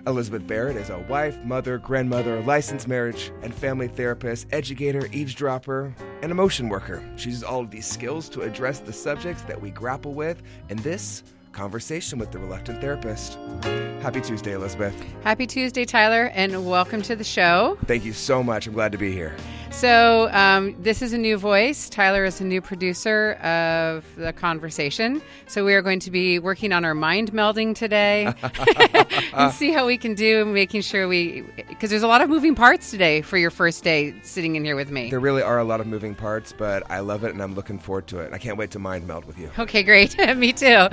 Elizabeth Barrett is a wife, mother, grandmother, licensed marriage and family therapist, educator, eavesdropper, and emotion worker. She uses all of these skills to address the subjects that we grapple with in this Conversation with the Reluctant Therapist. Happy Tuesday, Elizabeth. Happy Tuesday, Tyler, and welcome to the show. Thank you so much. I'm glad to be here. So this is a new voice. Tyler is a new producer of the conversation. So we are going to be working on our mind melding today and see how we can do, making sure because there's a lot of moving parts today for your first day sitting in here with me. There really are a lot of moving parts, but I love it and I'm looking forward to it. I can't wait to mind meld with you. Okay, great. Me too.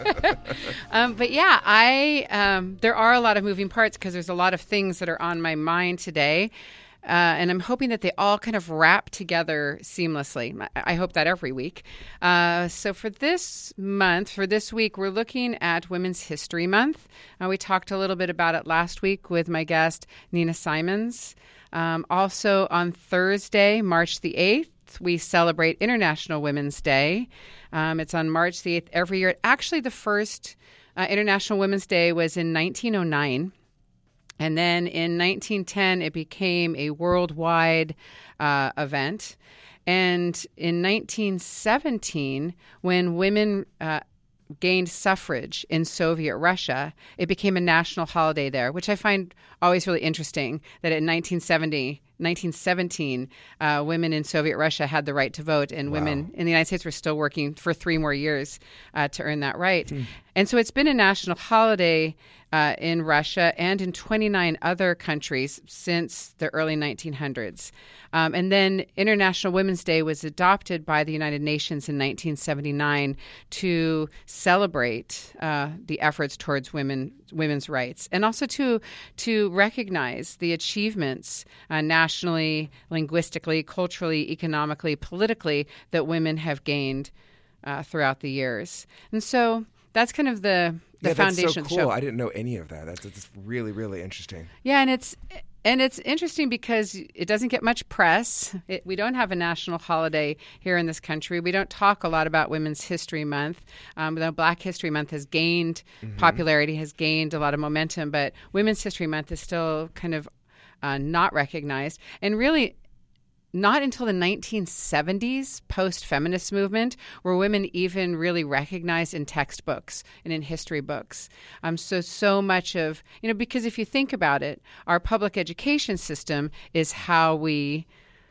But yeah, there are a lot of moving parts because there's a lot of things that are on my mind today. And I'm hoping that they all kind of wrap together seamlessly. I hope that every week. So for this week, we're looking at Women's History Month. We talked a little bit about it last week with my guest, Nina Simons. Also on Thursday, March the 8th, we celebrate International Women's Day. It's on March the 8th every year. Actually, the first International Women's Day was in 1909. And then in 1910, it became a worldwide event. And in 1917, when women gained suffrage in Soviet Russia, it became a national holiday there, which I find always really interesting, that in 1917, women in Soviet Russia had the right to vote, and women in the United States were still working for 3 more years to earn that right. And so it's been a national holiday in Russia and in 29 other countries since the early 1900s. And then International Women's Day was adopted by the United Nations in 1979 to celebrate the efforts towards women's rights, and also to recognize the achievements nationally, linguistically, culturally, economically, politically that women have gained throughout the years. And so that's kind of the foundation. That's so cool. Show. I didn't know any of that. That's really, really interesting. Yeah, and it's interesting because it doesn't get much press. We don't have a national holiday here in this country. We don't talk a lot about Women's History Month. Black History Month has gained popularity, has gained a lot of momentum, but Women's History Month is still kind of not recognized. And really, not until the 1970s, post-feminist movement, were women even really recognized in textbooks and in history books. So much of, because if you think about it, our public education system is how we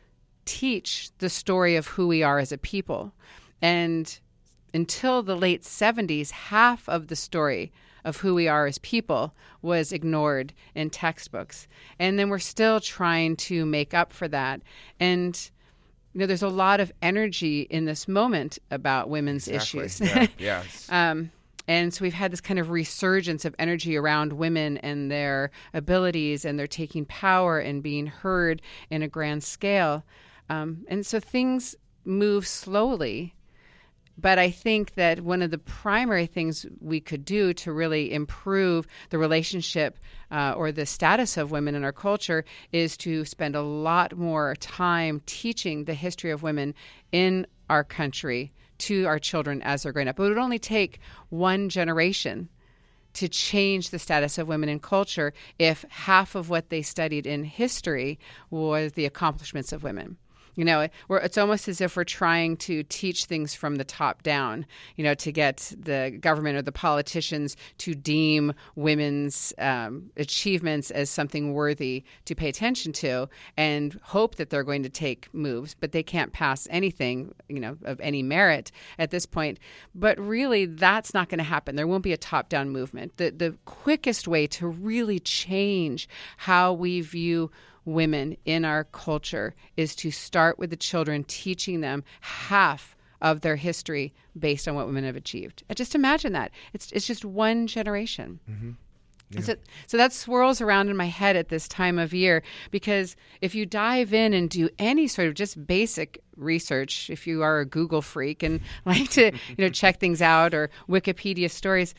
teach the story of who we are as a people. And until the late 70s, half of the story of who we are as people was ignored in textbooks. And then we're still trying to make up for that. And, there's a lot of energy in this moment about women's issues. Yeah. Yes. And so we've had this kind of resurgence of energy around women and their abilities, and they're taking power and being heard in a grand scale. And so things move slowly. But I think that one of the primary things we could do to really improve the relationship or the status of women in our culture is to spend a lot more time teaching the history of women in our country to our children as they're growing up. It would only take one generation to change the status of women in culture if half of what they studied in history was the accomplishments of women. It's almost as if we're trying to teach things from the top down, to get the government or the politicians to deem women's achievements as something worthy to pay attention to and hope that they're going to take moves, but they can't pass anything, of any merit at this point. But really, that's not going to happen. There won't be a top-down movement. The quickest way to really change how we view women in our culture is to start with the children, teaching them half of their history based on what women have achieved. Just imagine that. It's just one generation. Mm-hmm. Yeah. So that swirls around in my head at this time of year, because if you dive in and do any sort of just basic research, if you are a Google freak and like to check things out, or Wikipedia stories,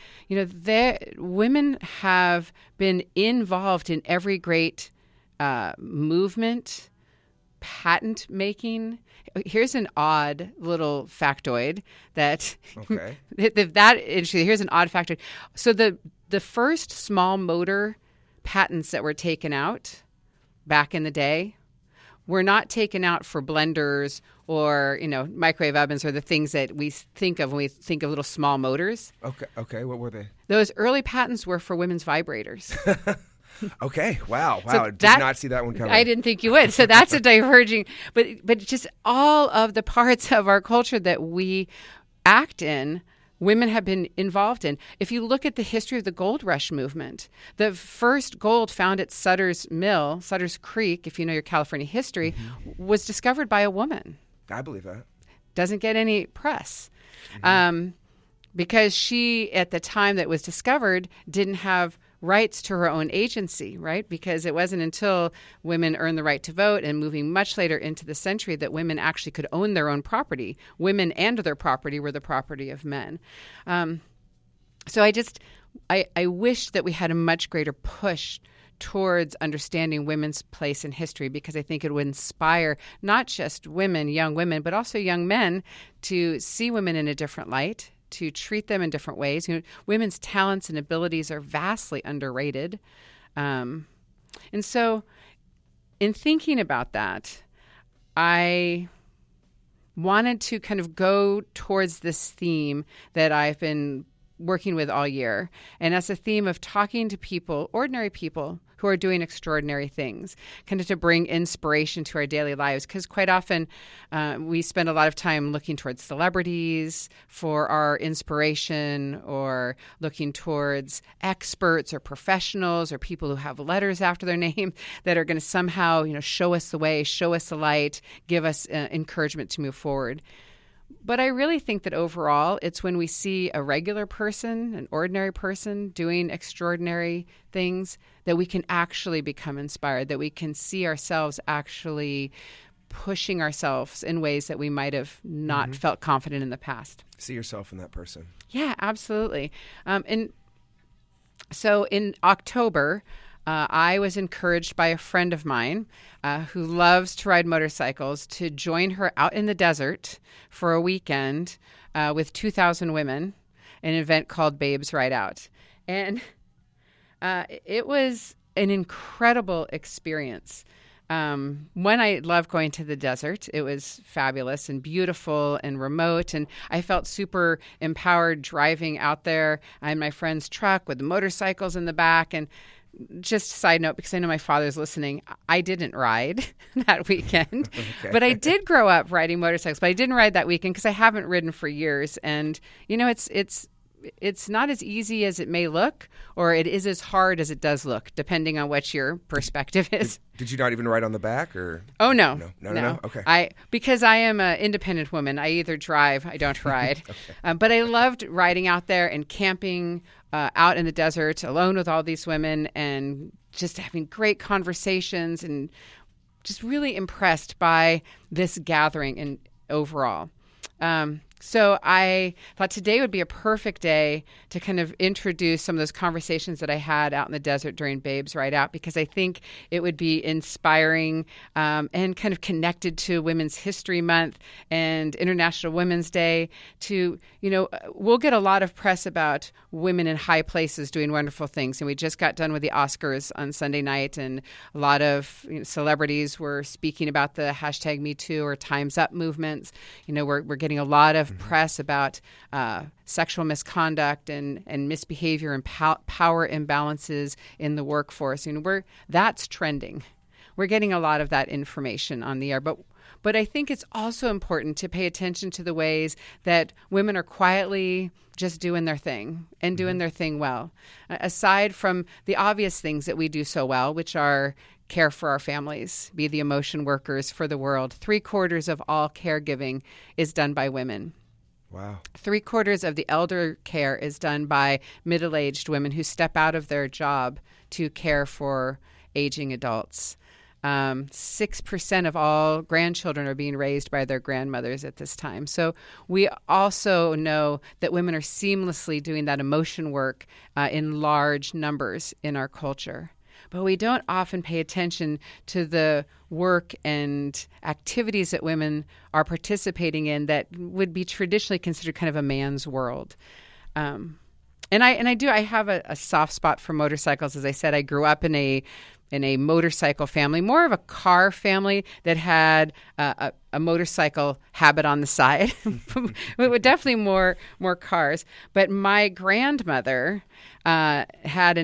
women have been involved in every great movement, patent making. Here's an odd little factoid that that interesting. Here's an odd factoid. So the first small motor patents that were taken out back in the day were not taken out for blenders or, microwave ovens or the things that we think of when we think of little small motors. Okay. What were they? Those early patents were for women's vibrators. Okay. Wow. So Did not see that one coming. I didn't think you would. So that's a diverging, but just all of the parts of our culture that we act in, women have been involved in. If you look at the history of the gold rush movement, the first gold found at Sutter's Mill, Sutter's Creek, if you know your California history, was discovered by a woman. I believe that. Doesn't get any press. Because she, at the time that was discovered, didn't have rights to her own agency, right? Because it wasn't until women earned the right to vote and moving much later into the century that women actually could own their own property. Women and their property were the property of men. So I wish that we had a much greater push towards understanding women's place in history, because I think it would inspire not just women, young women, but also young men to see women in a different light, to treat them in different ways. Women's talents and abilities are vastly underrated. And so in thinking about that, I wanted to kind of go towards this theme that I've been working with all year. And that's a theme of talking to people, ordinary people, who are doing extraordinary things, kind of to bring inspiration to our daily lives. Because quite often we spend a lot of time looking towards celebrities for our inspiration, or looking towards experts or professionals or people who have letters after their name that are going to somehow, show us the way, show us the light, give us encouragement to move forward. But I really think that overall, it's when we see a regular person, an ordinary person doing extraordinary things, that we can actually become inspired, that we can see ourselves actually pushing ourselves in ways that we might have not felt confident in the past. See yourself in that person. Yeah, absolutely. And so in October, I was encouraged by a friend of mine who loves to ride motorcycles to join her out in the desert for a weekend with 2,000 women, an event called Babes Ride Out. And it was an incredible experience. One, I love going to the desert. It was fabulous and beautiful and remote, and I felt super empowered driving out there in my friend's truck with the motorcycles in the back. And just a side note, because I know my father's listening, I didn't ride that weekend, but I did grow up riding motorcycles. But I didn't ride that weekend because I haven't ridden for years. And, it's not as easy as it may look, or it is as hard as it does look, depending on what your perspective is. Did you not even ride on the back, or? Oh, no. No. Okay. Because I am an independent woman. I either drive, I don't ride. But I loved riding out there and camping out in the desert alone with all these women, and just having great conversations, and just really impressed by this gathering and overall. So I thought today would be a perfect day to kind of introduce some of those conversations that I had out in the desert during Babes Ride Out, because I think it would be inspiring and kind of connected to Women's History Month and International Women's Day. We'll get a lot of press about women in high places doing wonderful things. And we just got done with the Oscars on Sunday night, and a lot of celebrities were speaking about the hashtag #MeToo or Time's Up movements. We're getting a lot of press about sexual misconduct and misbehavior and power imbalances in the workforce. That's trending. We're getting a lot of that information on the air. But I think it's also important to pay attention to the ways that women are quietly just doing their thing and doing their thing well. Aside from the obvious things that we do so well, which are care for our families, be the emotion workers for the world. 3/4 of all caregiving is done by women. Wow. 3/4 of the elder care is done by middle-aged women who step out of their job to care for aging adults. 6% of all grandchildren are being raised by their grandmothers at this time. So we also know that women are seamlessly doing that emotion work in large numbers in our culture. But we don't often pay attention to the work and activities that women are participating in that would be traditionally considered kind of a man's world. And I have a soft spot for motorcycles. As I said, I grew up in a motorcycle family, more of a car family that had a motorcycle habit on the side. But definitely more cars. But my grandmother had a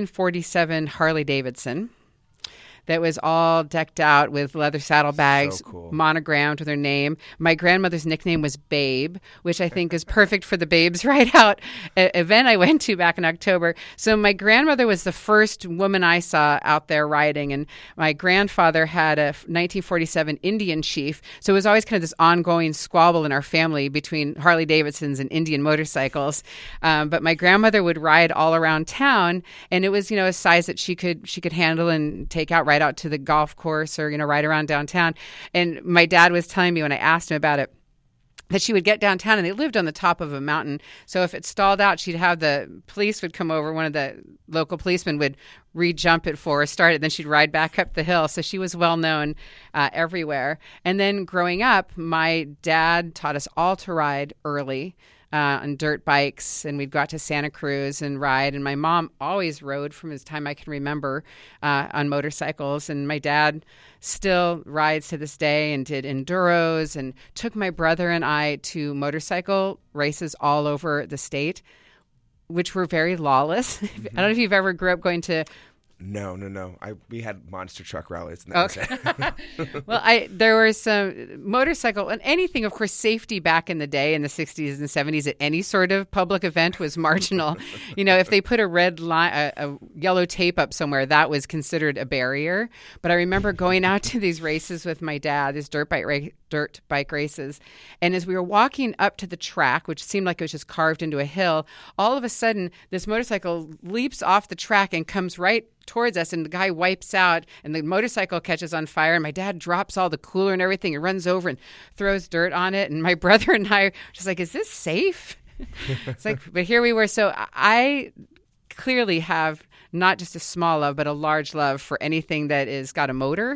1947 Harley Davidson that was all decked out with leather saddlebags, So cool. monogrammed with her name. My grandmother's nickname was Babe, which I think is perfect for the Babes Ride Out event I went to back in October. So my grandmother was the first woman I saw out there riding, and my grandfather had a 1947 Indian Chief. So it was always kind of this ongoing squabble in our family between Harley Davidsons and Indian motorcycles. But my grandmother would ride all around town, and it was, a size that she could handle and take out right out to the golf course or, right around downtown. And my dad was telling me when I asked him about it, that she would get downtown, and they lived on the top of a mountain. So if it stalled out, she'd have the police would come over. One of the local policemen would re-jump it for her, start it, then she'd ride back up the hill. So she was well known everywhere. And then growing up, my dad taught us all to ride early on dirt bikes, and we'd go out to Santa Cruz and ride. And my mom always rode from as time I can remember on motorcycles. And my dad still rides to this day and did enduros and took my brother and I to motorcycle races all over the state, which were very lawless. Mm-hmm. I don't know if you've ever grew up going to... No. We had monster truck rallies. And that was it. Well, there were some motorcycle and anything, of course, safety back in the day in the 60s and 70s at any sort of public event was marginal. If they put a red line, a yellow tape up somewhere, that was considered a barrier. But I remember going out to these races with my dad, these dirt bike races. And as we were walking up to the track, which seemed like it was just carved into a hill, all of a sudden this motorcycle leaps off the track and comes right towards us, and the guy wipes out, and the motorcycle catches on fire, and my dad drops all the cooler and everything and runs over and throws dirt on it. And my brother and I are just like, is this safe? It's like, but here we were. So I clearly have not just a small love, but a large love for anything that is got a motor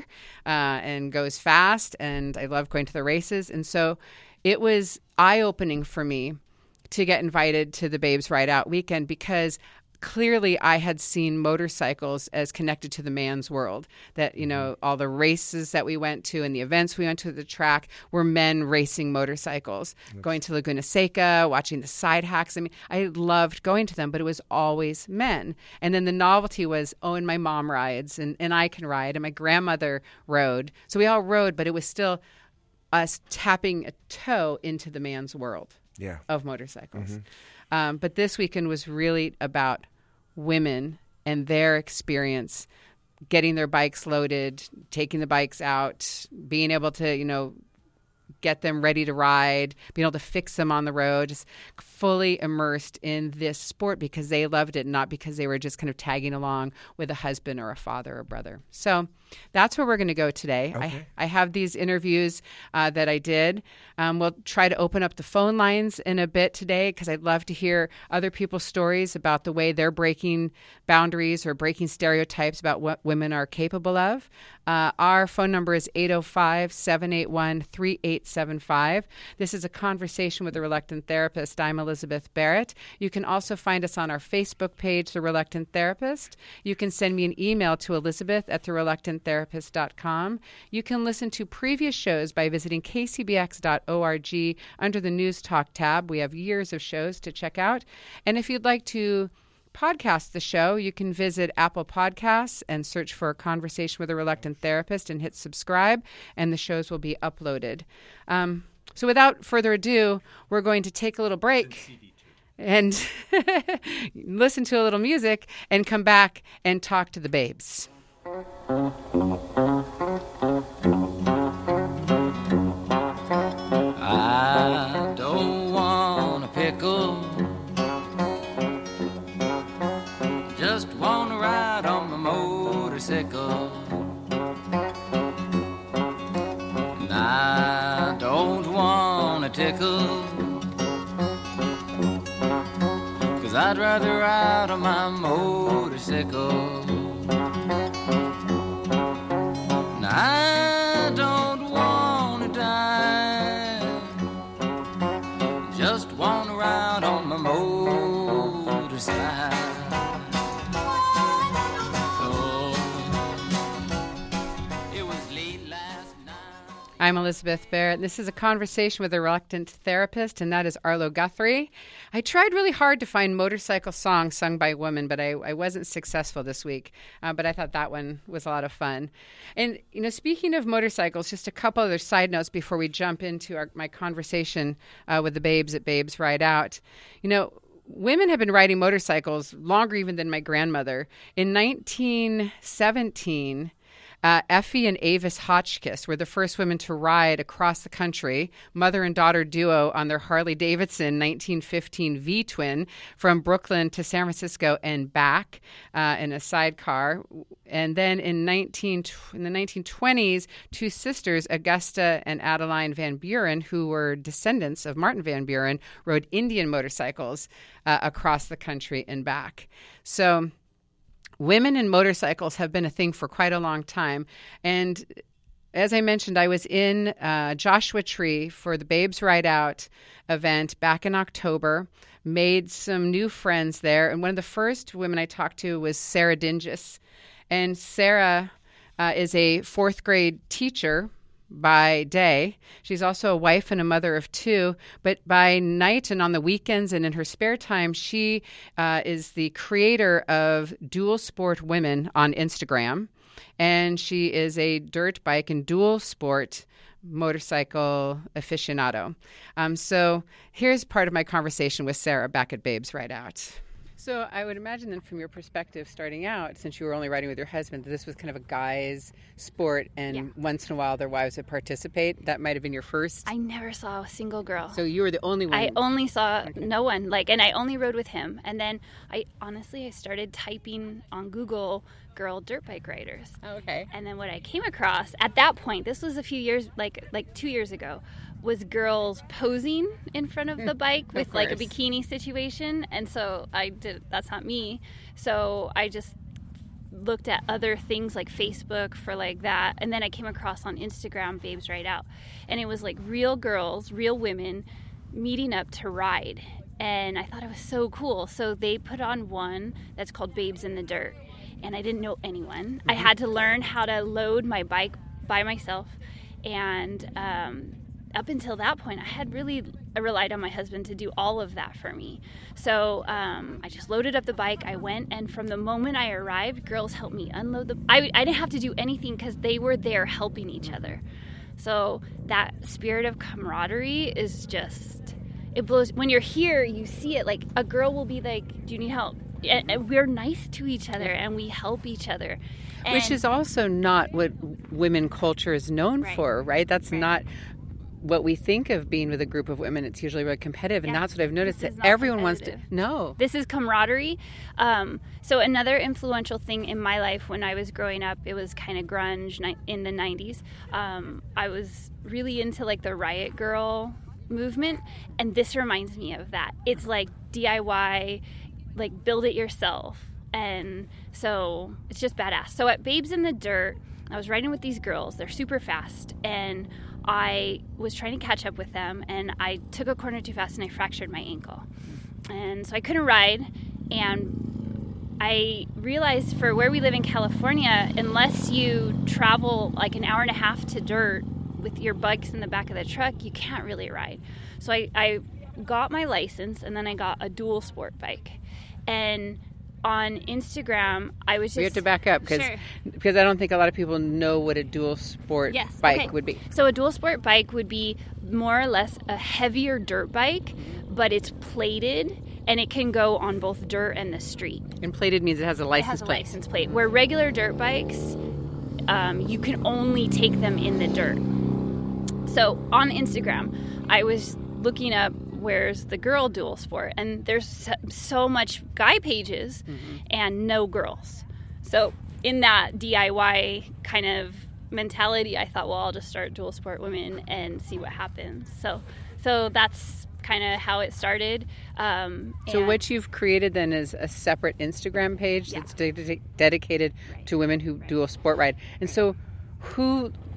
and goes fast. And I love going to the races. And so it was eye-opening for me to get invited to the Babes Ride Out weekend, because clearly I had seen motorcycles as connected to the man's world. That, all the races that we went to and the events we went to at the track were men racing motorcycles. Yes. Going to Laguna Seca, watching the side hacks. I mean, I loved going to them, but it was always men. And then the novelty was, and my mom rides, and I can ride, and my grandmother rode. So we all rode, but it was still us tapping a toe into the man's world of motorcycles. Mm-hmm. But this weekend was really about women and their experience getting their bikes loaded, taking the bikes out, being able to, get them ready to ride, being able to fix them on the road, just fully immersed in this sport because they loved it, not because they were just kind of tagging along with a husband or a father or brother. So that's where we're going to go today. Okay. I have these interviews that I did. We'll try to open up the phone lines in a bit today because I'd love to hear other people's stories about the way they're breaking boundaries or breaking stereotypes about what women are capable of. Our phone number is 805-781-3875. This is a conversation with a reluctant therapist. I'm Elizabeth Barrett. You can also find us on our Facebook page, The Reluctant Therapist. You can send me an email to elizabeth@thereluctanttherapist.com. You can listen to previous shows by visiting kcbx.org under the News Talk tab. We have years of shows to check out. And if you'd like to podcast the show, you can visit Apple Podcasts and search for a Conversation with a Reluctant Therapist and hit subscribe, and the shows will be uploaded. So without further ado, we're going to take a little break and listen to a little music and come back and talk to the babes. I don't want a pickle, just want to ride on my motorcycle. And I don't want a tickle, 'cause I'd rather ride on my motorcycle. And I don't want to die, just want to ride on my motorcycle. motorcycle. It was late last night. I'm Elizabeth Barrett. This is a conversation with a reluctant therapist, and that is Arlo Guthrie. I tried really hard to find motorcycle songs sung by women, but I wasn't successful this week. But I thought that one was a lot of fun. And, speaking of motorcycles, just a couple other side notes before we jump into my conversation with the babes at Babes Ride Out. Women have been riding motorcycles longer even than my grandmother. In 1917... Effie and Avis Hotchkiss were the first women to ride across the country, mother and daughter duo on their Harley-Davidson 1915 V-twin from Brooklyn to San Francisco and back in a sidecar. And then in the 1920s, two sisters, Augusta and Adeline Van Buren, who were descendants of Martin Van Buren, rode Indian motorcycles across the country and back. So women and motorcycles have been a thing for quite a long time. And as I mentioned, I was in Joshua Tree for the Babes Ride Out event back in October, made some new friends there. And one of the first women I talked to was Sarah Dingus. And Sarah is a fourth grade teacher by day. She's also a wife and a mother of two, but by night and on the weekends and in her spare time, she is the creator of Dual Sport Women on Instagram, and she is a dirt bike and dual sport motorcycle aficionado. So here's part of my conversation with Sarah back at Babes Ride Out. So I would imagine then from your perspective starting out, since you were only riding with your husband, that this was kind of a guy's sport and once in a while their wives would participate. That might have been your first? I never saw a single girl. So you were the only one? I only saw no one. And I only rode with him. And then I started typing on Google girl dirt bike riders. Oh, okay. And then what I came across at that point, this was a few years, like 2 years ago, was girls posing in front of the bike with like a bikini situation. And so that's not me. So I just looked at other things like Facebook for like that. And then I came across on Instagram, Babes Ride Out. And it was like real girls, real women meeting up to ride. And I thought it was so cool. So they put on one that's called Babes in the Dirt. And I didn't know anyone. I had to learn how to load my bike by myself. And up until that point, I had really relied on my husband to do all of that for me. So I just loaded up the bike. I went, and from the moment I arrived, girls helped me unload the. I didn't have to do anything because they were there helping each other. So that spirit of camaraderie is just, it blows. When you're here, you see it. Like a girl will be like, "Do you need help?" And we're nice to each other, and we help each other. Which is also not what women culture is known for, right? That's not what we think of being with a group of women. It's usually really competitive, and that's what I've noticed, that everyone wants to know. This is camaraderie. So another influential thing in my life when I was growing up, it was kind of grunge in the 90s. I was really into like the Riot Girl movement, and this reminds me of that. It's like DIY, like build it yourself. And so it's just badass. So at Babes in the Dirt, I was riding with these girls. They're super fast, and I was trying to catch up with them, and I took a corner too fast and I fractured my ankle. And so I couldn't ride, and I realized for where we live in California, unless you travel like an hour and a half to dirt with your bikes in the back of the truck, you can't really ride. So I got my license, and then I got a dual sport bike. And on Instagram, I was just... We have to back up because I don't think a lot of people know what a dual sport bike would be. So a dual sport bike would be more or less a heavier dirt bike, but it's plated, and it can go on both dirt and the street. And plated means it has a license plate. It has a license plate. Where regular dirt bikes, you can only take them in the dirt. So on Instagram, I was looking up where's the girl dual sport, and there's so much guy pages and no girls. So in that DIY kind of mentality, I thought, well, I'll just start Dual Sport Women and see what happens. So that's kind of how it started. So what you've created then is a separate Instagram page that's dedicated to women who dual sport ride. And so who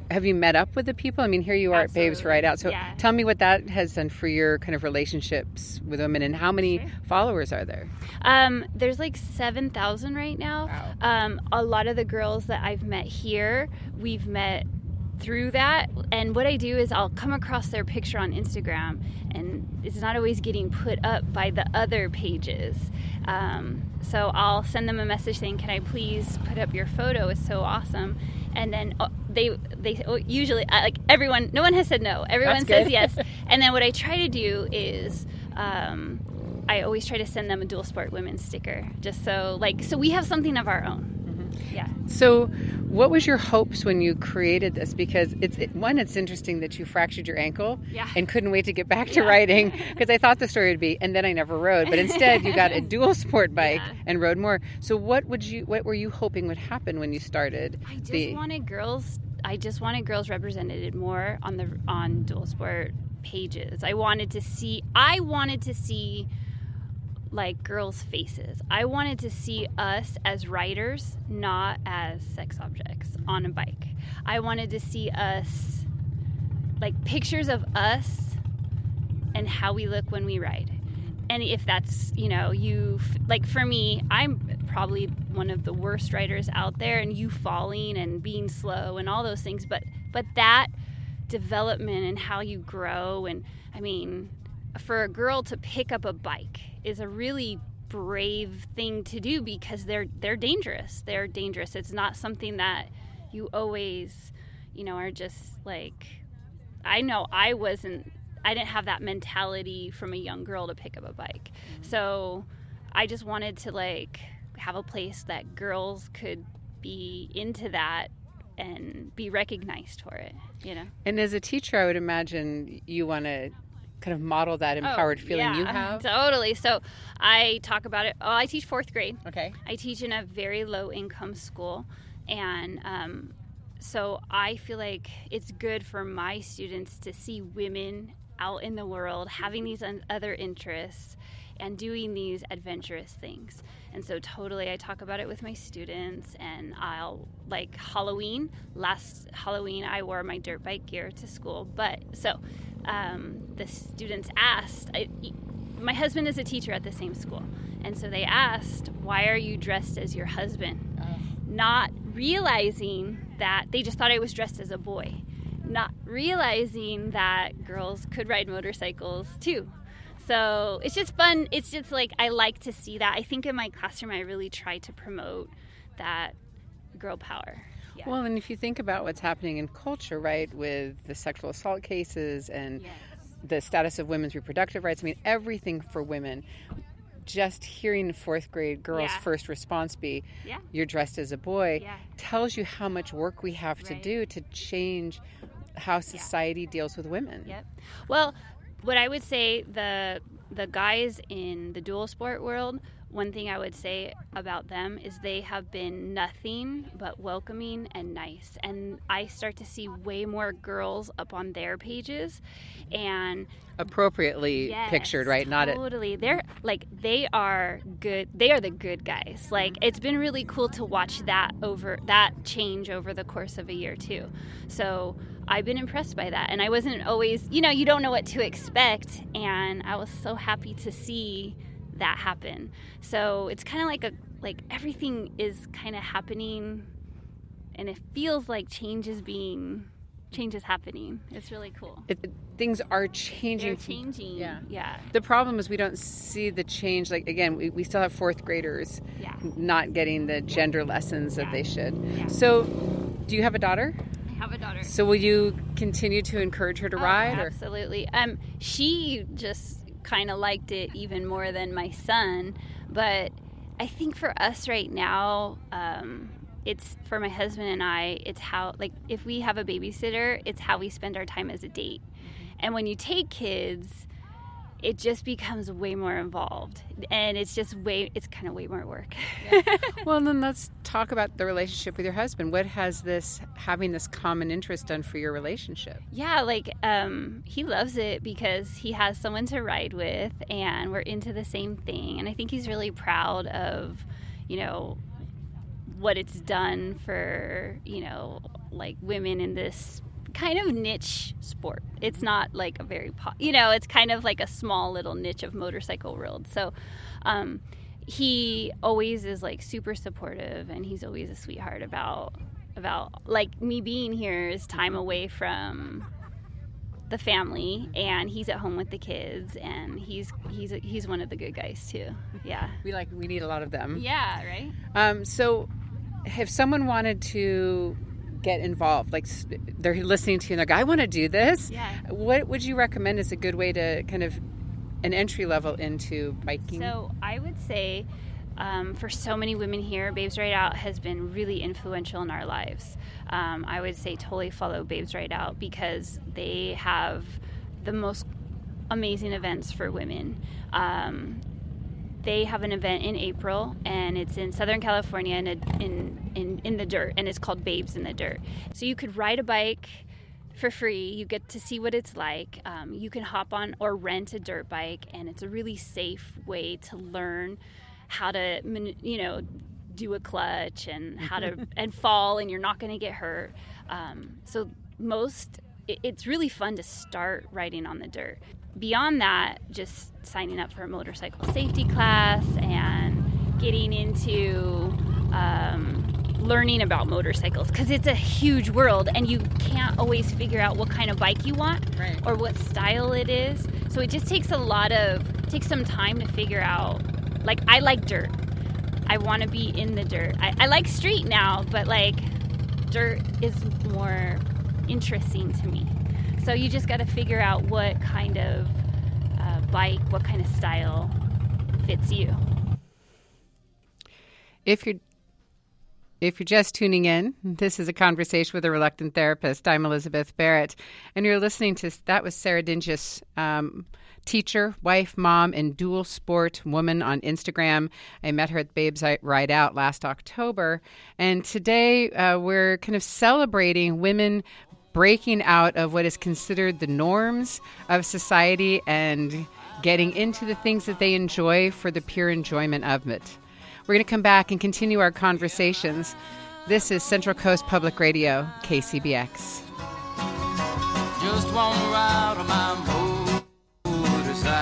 have you met up with the people? I mean, here you are at Babes Ride Out. So tell me what that has done for your kind of relationships with women, and how many followers are there? There's like 7,000 right now. Wow. A lot of the girls that I've met here, we've met through that. And what I do is I'll come across their picture on Instagram, and it's not always getting put up by the other pages. So I'll send them a message saying, can I please put up your photo? It's so awesome. And then they usually, like everyone, no one has said no. Everyone says yes. And then what I try to do is I always try to send them a Dual Sport Women's sticker, just so we have something of our own. Yeah. So what was your hopes when you created this? Because it's interesting that you fractured your ankle and couldn't wait to get back to riding, because I thought the story would be, and then I never rode, but instead you got a dual sport bike and rode more. So what were you hoping would happen when you started? I just wanted girls represented more on dual sport pages. I wanted to see like girls' faces. I wanted to see us as riders, not as sex objects on a bike. I wanted to see us, like pictures of us and how we look when we ride. And if that's, like for me, I'm probably one of the worst riders out there, and you falling and being slow and all those things. But that development and how you grow, and I mean, for a girl to pick up a bike is a really brave thing to do, because they're dangerous. They're dangerous. It's not something that you always, are just like, I know I didn't have that mentality from a young girl to pick up a bike. So I just wanted to like have a place that girls could be into that and be recognized for it, And as a teacher, I would imagine you want to kind of model that empowered feeling you have. Totally. So I talk about it. I teach 4th grade. Okay. I teach in a very low income school, and so I feel like it's good for my students to see women out in the world having these other interests and doing these adventurous things. And so totally I talk about it with my students, and I'll like last Halloween I wore my dirt bike gear to school. But so the students asked, my husband is a teacher at the same school, and so they asked, why are you dressed as your husband? Not realizing that they just thought I was dressed as a boy, not realizing that girls could ride motorcycles too. So it's just fun. It's just like, I like to see that. I think in my classroom I really try to promote that girl power. Yeah. Well, and if you think about what's happening in culture, right, with the sexual assault cases and the status of women's reproductive rights, I mean, everything for women, just hearing 4th grade girls' first response be, you're dressed as a boy, tells you how much work we have to do to change how society deals with women. Yep. Well, what I would say, the guys in the dual sport world, one thing I would say about them is they have been nothing but welcoming and nice. And I start to see way more girls up on their pages, and appropriately pictured, right? Totally. They are good. They are the good guys. Like, it's been really cool to watch that change over the course of a year too. So I've been impressed by that. And I wasn't always, you don't know what to expect. And I was so happy to see that happen. So it's kind of like everything is kind of happening, and it feels like change is happening. It's really cool. Things are changing. They're changing. Yeah. The problem is we don't see the change. Like, again, we still have 4th graders not getting the gender lessons that they should. Yeah. So do you have a daughter? I have a daughter. So will you continue to encourage her to ride? Absolutely. She just kind of liked it even more than my son. But I think for us right now, it's for my husband and I, it's how, like, if we have a babysitter, it's how we spend our time as a date. And when you take kids, it just becomes way more involved, and it's kind of way more work. Well, then let's talk about the relationship with your husband. What has having this common interest done for your relationship? Yeah, he loves it because he has someone to ride with, and we're into the same thing. And I think he's really proud of, what it's done for, like women in this kind of niche sport. It's not like a very it's kind of like a small little niche of motorcycle world. So he always is like super supportive, and he's always a sweetheart about like me being here is time away from the family, and he's at home with the kids, and he's one of the good guys too. Yeah, we need a lot of them. Yeah, right. So if someone wanted to get involved, like they're listening to you and they're like, I want to do this, what would you recommend is a good way to kind of an entry level into biking? So I would say for so many women here, Babes Ride Out has been really influential in our lives. I would say totally follow Babes Ride Out because they have the most amazing events for women. They have an event in April, and it's in Southern California in the dirt, and it's called Babes in the Dirt. So you could ride a bike for free. You get to see what it's like. You can hop on or rent a dirt bike, and it's a really safe way to learn how to, do a clutch and how to and fall, and you're not going to get hurt. So it's really fun to start riding on the dirt. Beyond that, just signing up for a motorcycle safety class and getting into learning about motorcycles, because it's a huge world and you can't always figure out what kind of bike you want or what style it is. So it just takes some time to figure out. Like, I like dirt. I want to be in the dirt. I like street now, but like dirt is more interesting to me. So you just got to figure out what kind of bike, what kind of style fits you. If you're just tuning in, this is a conversation with a reluctant therapist. I'm Elizabeth Barrett, and you're listening to, that was Sarah Dinges, teacher, wife, mom, and dual sport woman on Instagram. I met her at Babes Ride Out last October, and today we're kind of celebrating women breaking out of what is considered the norms of society and getting into the things that they enjoy for the pure enjoyment of it. We're going to come back and continue our conversations. This is Central Coast Public Radio, KCBX. Just want to ride on my motorcycle.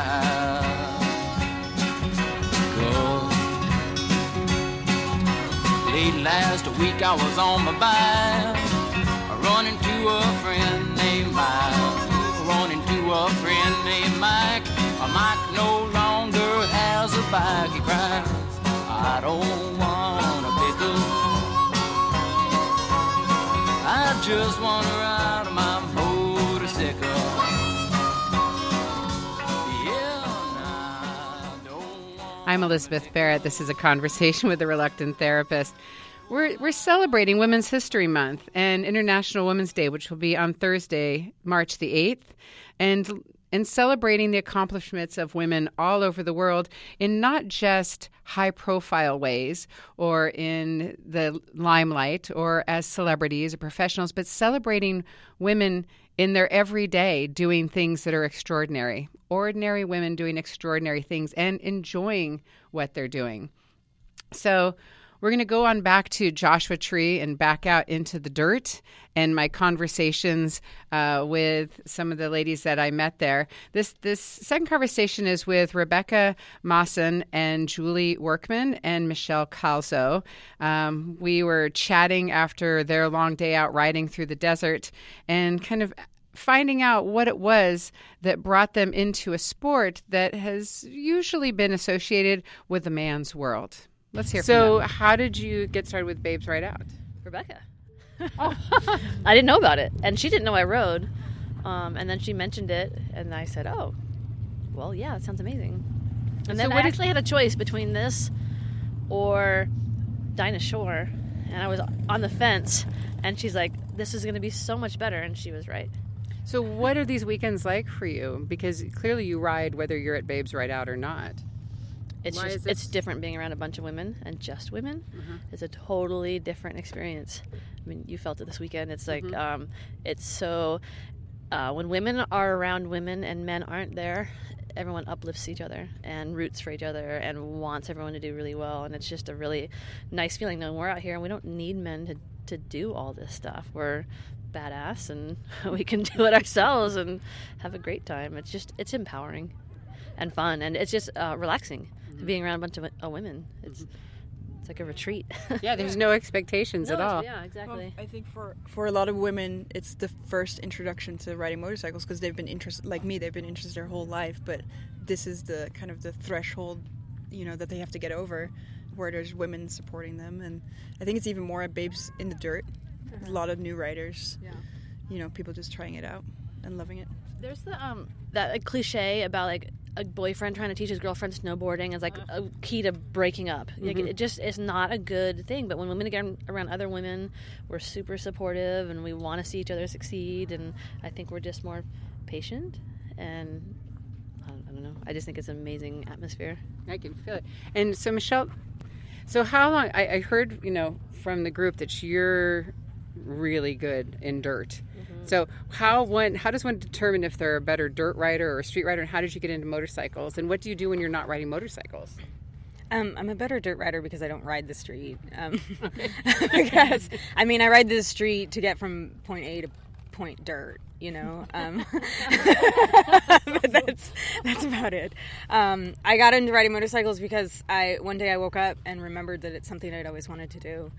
Late last week I was on my bike, running to a friend named Mike. Mike no longer has a bike. He cries, I don't want a pickle. I just want to ride on my motorcycle. I'm Elizabeth Barrett. This is a conversation with a reluctant therapist. We're celebrating Women's History Month and International Women's Day, which will be on Thursday, March the 8th, and celebrating the accomplishments of women all over the world in not just high-profile ways or in the limelight or as celebrities or professionals, but celebrating women in their everyday doing things that are extraordinary. Ordinary women doing extraordinary things and enjoying what they're doing. So we're going to go on back to Joshua Tree and back out into the dirt and my conversations with some of the ladies that I met there. This second conversation is with Rebecca Mawson and Julie Workman and Michelle Calzo. We were chatting after their long day out riding through the desert and kind of finding out what it was that brought them into a sport that has usually been associated with a man's world. Let's hear from them. So how did you get started with Babes Ride Out? Rebecca. Oh. I didn't know about it, and she didn't know I rode. And then she mentioned it, and I said, oh, well, yeah, it sounds amazing. And then I actually had a choice between this or Dinah Shore, and I was on the fence, and she's like, this is going to be so much better, and she was right. So what are these weekends like for you? Because clearly you ride whether you're at Babes Ride Out or not. It's different being around a bunch of women and just women. Mm-hmm. It's a totally different experience. I mean, you felt it this weekend. It's like, it's so, when women are around women and men aren't there, everyone uplifts each other and roots for each other and wants everyone to do really well. And it's just a really nice feeling knowing we're out here and we don't need men to do all this stuff. We're badass and we can do it ourselves and have a great time. It's empowering and fun, and it's just relaxing being around a bunch of women. It's like a retreat. Yeah, there's no expectations at all. Yeah, exactly. Well, I think for a lot of women, it's the first introduction to riding motorcycles because they've been interested, like me, they've been interested their whole life, but this is the kind of the threshold, that they have to get over, where there's women supporting them. And I think it's even more at Babes in the Dirt. There's a lot of new riders. Yeah. People just trying it out and loving it. There's the that cliche about like a boyfriend trying to teach his girlfriend snowboarding is like a key to breaking up. Like, it just is not a good thing. But when women get around other women, we're super supportive and we want to see each other succeed. And I think we're just more patient. And I don't know. I just think it's an amazing atmosphere. I can feel it. And so, Michelle, how long? I heard from the group that you're really good in dirt. So how does one determine if they're a better dirt rider or a street rider, and how did you get into motorcycles? And what do you do when you're not riding motorcycles? I'm a better dirt rider because I don't ride the street. Because I ride the street to get from point A to point dirt. But that's about it. I got into riding motorcycles because one day I woke up and remembered that it's something I'd always wanted to do.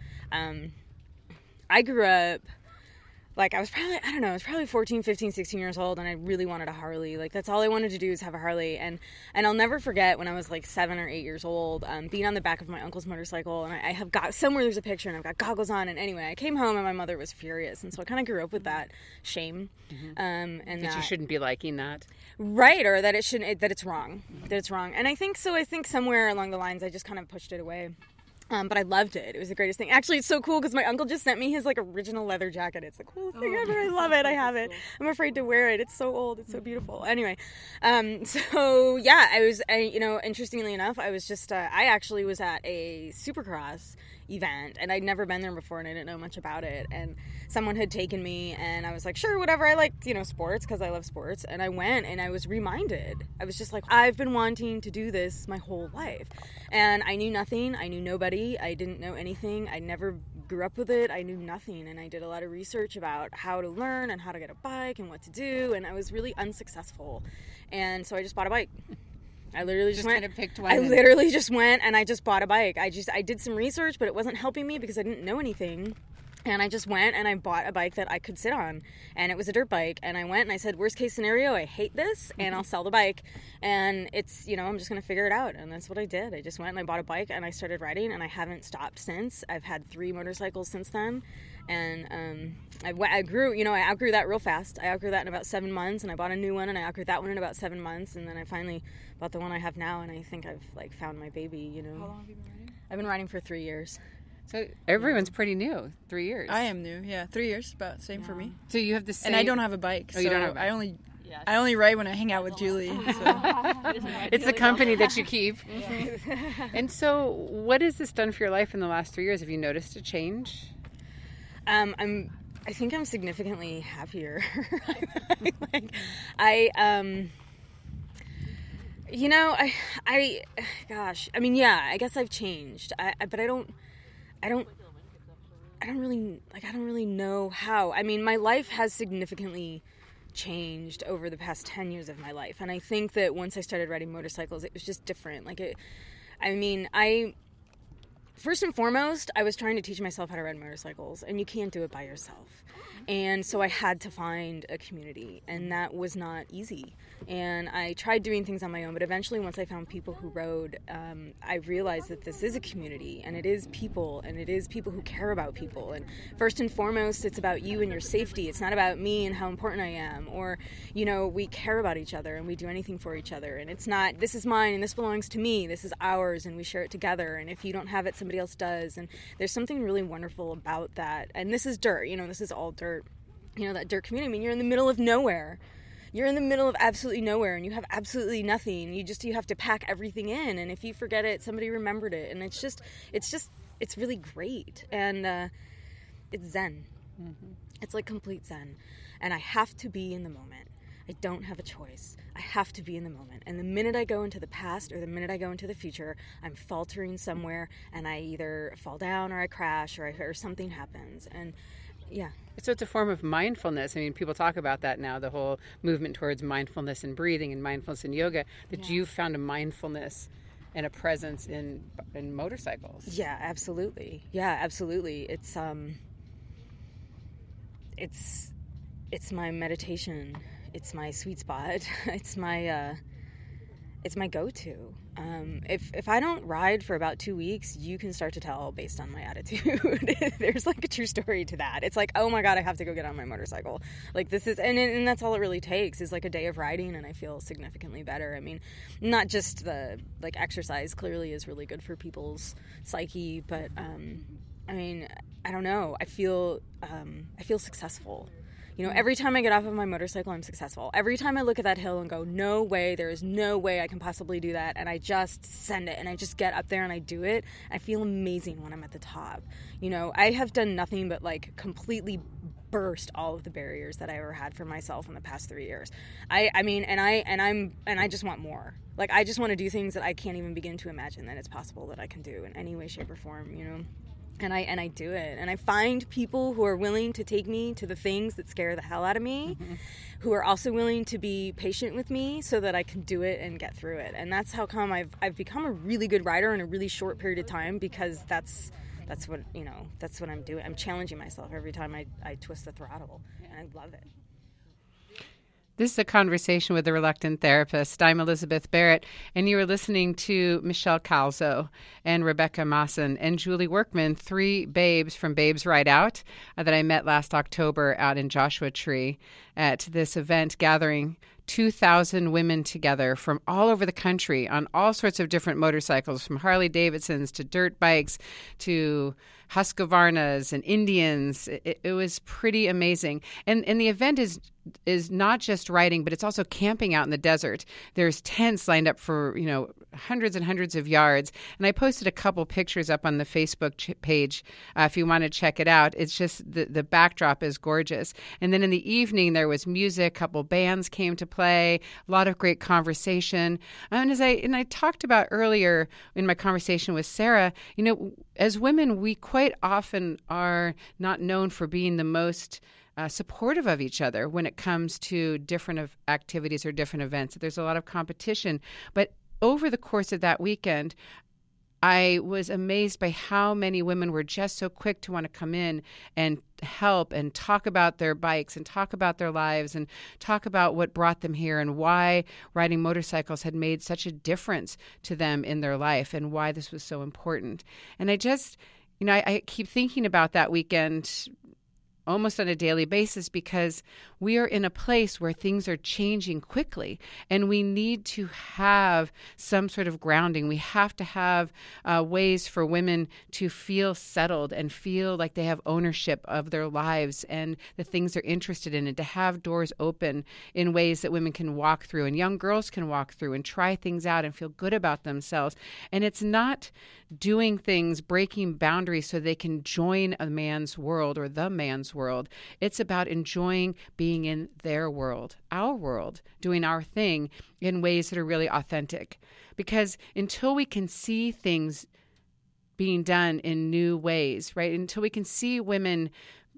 I grew up, I was probably 14, 15, 16 years old, and I really wanted a Harley. That's all I wanted to do is have a Harley. And I'll never forget when I was 7 or 8 years old, being on the back of my uncle's motorcycle, and I have got somewhere there's a picture, and I've got goggles on. And anyway, I came home and my mother was furious, and so I kind of grew up with that shame, and that you shouldn't be liking that, right? Or that that it's wrong, And I think somewhere along the lines I just kind of pushed it away. But I loved it. It was the greatest thing. Actually, it's so cool because my uncle just sent me his original leather jacket. It's the coolest thing ever. I love it. I have it. I'm afraid to wear it. It's so old. It's so beautiful. Anyway, so yeah, interestingly enough, I was just, I actually was at a Supercross event, and I'd never been there before, and I didn't know much about it, and someone had taken me, and I was like, sure, whatever, I like, sports, because I love sports, and I went, and I was reminded, I was just like, I've been wanting to do this my whole life, and I knew nothing, I knew nobody, I didn't know anything, I never grew up with it, I knew nothing, and I did a lot of research about how to learn, and how to get a bike, and what to do, and I was really unsuccessful, and so I just bought a bike. I literally just went. Kind of picked one. I literally just went and I just bought a bike. I did some research, but it wasn't helping me because I didn't know anything. And I just went and I bought a bike that I could sit on, and it was a dirt bike. And I went and I said, worst case scenario, I hate this, and I'll sell the bike. And it's, I'm just going to figure it out. And that's what I did. I just went and I bought a bike and I started riding, and I haven't stopped since. I've had 3 motorcycles since then. And I grew, I outgrew that real fast. I outgrew that in about 7 months, and I bought a new one, and I outgrew that one in about 7 months, and then I finally bought the one I have now, and I think I've found my baby. How long have you been riding? I've been riding for 3 years. So everyone's pretty new. 3 years. I am new. Yeah, 3 years, about same for me. So you have the same. And I don't have a bike. Oh, you don't have a bike. I only ride when I hang out with Julie. So. It's the company that you keep. And so, what has this done for your life in the last 3 years? Have you noticed a change? I think I'm significantly happier. I guess I've changed. But I don't really know how. I mean, my life has significantly changed over the past 10 years of my life. And I think that once I started riding motorcycles, it was just different. First and foremost, I was trying to teach myself how to ride motorcycles, and you can't do it by yourself. And so I had to find a community, and that was not easy. And I tried doing things on my own, but eventually once I found people who rode, I realized that this is a community, and it is people who care about people. And first and foremost, it's about you and your safety. It's not about me and how important I am, or, we care about each other, and we do anything for each other. And it's not, this is mine, and this belongs to me, this is ours, and we share it together. And if you don't have it, somebody else does. And there's something really wonderful about that. And this is dirt, this is all dirt. That dirt community. I mean, you're in the middle of nowhere. You're in the middle of absolutely nowhere, and you have absolutely nothing. You have to pack everything in, and if you forget it, somebody remembered it. And it's really great. And it's zen. Mm-hmm. It's like complete zen. And I have to be in the moment. I don't have a choice. I have to be in the moment. And the minute I go into the past or the minute I go into the future, I'm faltering somewhere, and I either fall down or I crash or something happens. And yeah. So it's a form of mindfulness. I mean, people talk about that now, the whole movement towards mindfulness and breathing and mindfulness in yoga, that you've found a mindfulness and a presence in motorcycles. Yeah, absolutely. Yeah, absolutely. It's my meditation. It's my sweet spot. It's my go-to. If I don't ride for about 2 weeks, you can start to tell based on my attitude. There's like a true story to that. It's like, oh my God, I have to go get on my motorcycle. Like this is, and that's all it really takes is like a day of riding, and I feel significantly better. I mean, not just the like exercise clearly is really good for people's psyche, but I mean, I don't know. I feel successful. You know, every time I get off of my motorcycle, I'm successful. Every time I look at that hill and go, no way, there is no way I can possibly do that, and I just send it, and I just get up there and I do it, I feel amazing when I'm at the top. You know, I have done nothing but like completely burst all of the barriers that I ever had for myself in the past 3 years. I just want more. Like, I just want to do things that I can't even begin to imagine that it's possible that I can do in any way, shape, or form, you know? And I do it. And I find people who are willing to take me to the things that scare the hell out of me, who are also willing to be patient with me so that I can do it and get through it. And that's how come I've become a really good rider in a really short period of time, because that's what, you know, that's what I'm doing. I'm challenging myself every time I twist the throttle, and I love it. This is a conversation with a reluctant therapist. I'm Elizabeth Barrett, and you are listening to Michelle Calzo and Rebecca Mawson and Julie Workman, 3 babes from Babes Ride Out that I met last October out in Joshua Tree at this event gathering 2,000 women together from all over the country on all sorts of different motorcycles, from Harley Davidsons to dirt bikes to Husqvarnas and Indians. It was pretty amazing. And the event is not just riding, but it's also camping out in the desert. There's tents lined up for, you know, hundreds and hundreds of yards. And I posted a couple pictures up on the Facebook page if you want to check it out. It's just the backdrop is gorgeous. And then in the evening, there was music. A couple bands came to play. A lot of great conversation. And as I talked about earlier in my conversation with Sarah, you know, as women, we quite often are not known for being the most supportive of each other when it comes to different activities or different events. There's a lot of competition. But over the course of that weekend, I was amazed by how many women were just so quick to want to come in and help and talk about their bikes and talk about their lives and talk about what brought them here and why riding motorcycles had made such a difference to them in their life and why this was so important. And I just, you know, I keep thinking about that weekend almost on a daily basis, because we are in a place where things are changing quickly and we need to have some sort of grounding. We have to have ways for women to feel settled and feel like they have ownership of their lives and the things they're interested in, and to have doors open in ways that women can walk through and young girls can walk through and try things out and feel good about themselves. And it's not doing things, breaking boundaries so they can join a man's world or the man's world. It's about enjoying being in their world, our world, doing our thing in ways that are really authentic. Because until we can see things being done in new ways, right? Until we can see women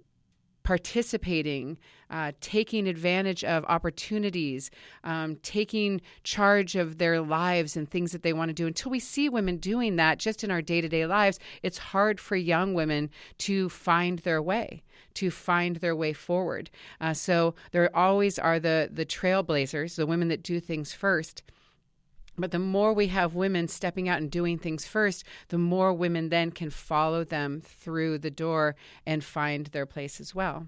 participating, taking advantage of opportunities, taking charge of their lives and things that they want to do. Until we see women doing that just in our day-to-day lives, it's hard for young women to find their way forward. So there always are the trailblazers, the women that do things first. But the more we have women stepping out and doing things first, the more women then can follow them through the door and find their place as well.